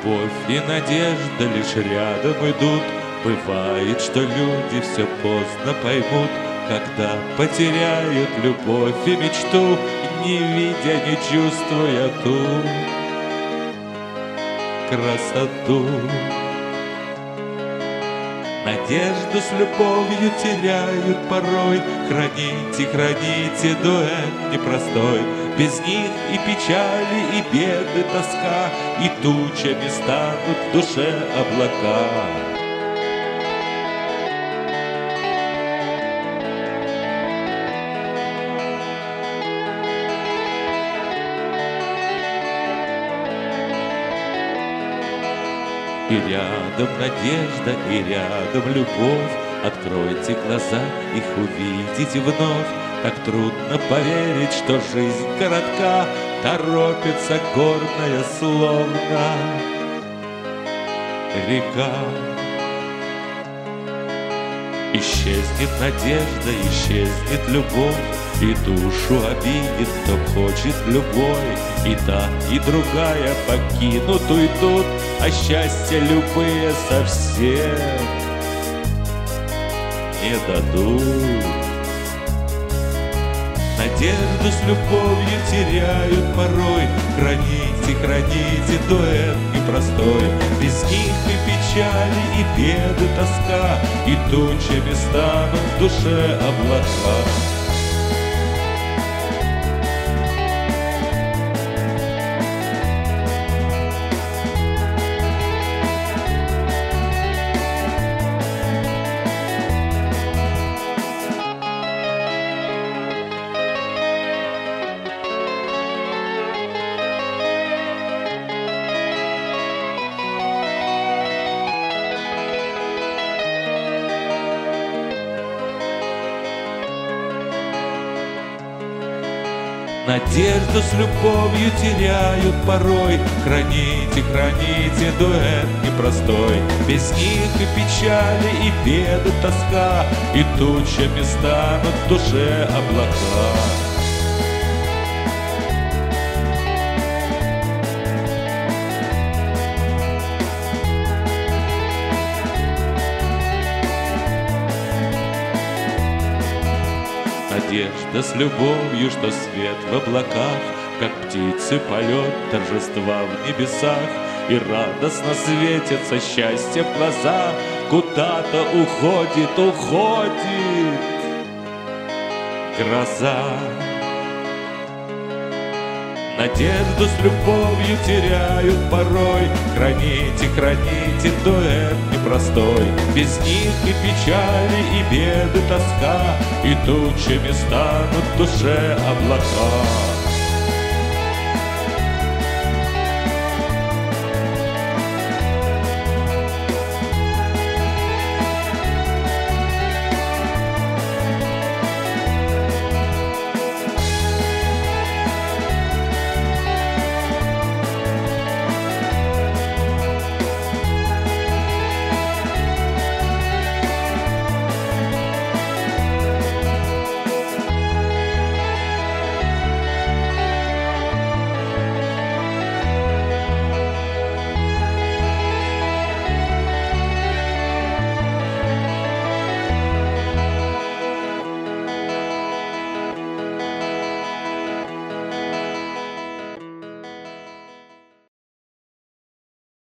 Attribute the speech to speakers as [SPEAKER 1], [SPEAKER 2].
[SPEAKER 1] Любовь и надежда лишь рядом идут. Бывает, что люди все поздно поймут, когда потеряют любовь и мечту, не видя, не чувствуя ту красоту. Надежду с любовью теряют порой. Храните, храните дуэт непростой. Без них и печали, и беды, тоска, и тучами станут в душе облака. И рядом надежда, и рядом любовь. Откройте глаза, их увидите вновь. Так трудно поверить, что жизнь коротка, торопится горная, словно река. Исчезнет надежда, исчезнет любовь, и душу обидит, кто хочет любой. И та, и другая покинут, уйдут, а счастья любые совсем не дадут. Надежду с любовью теряют порой. Храните, храните дуэт непростой. Без них и печали, и беды, тоска, и тучами станут в душе облака. Надежду с любовью теряют порой. Храните, храните дуэт непростой. Без них и печали, и беды, тоска, и тучами станут в душе облака. Надежда с любовью, что свет в облаках, как птицы полет торжества в небесах, и радостно светится счастье в глазах, куда-то уходит, уходит гроза. Надежду с любовью теряют порой. Храните, храните дуэт непростой. Без них и печали, и беды, тоска, и тучами станут в душе облака.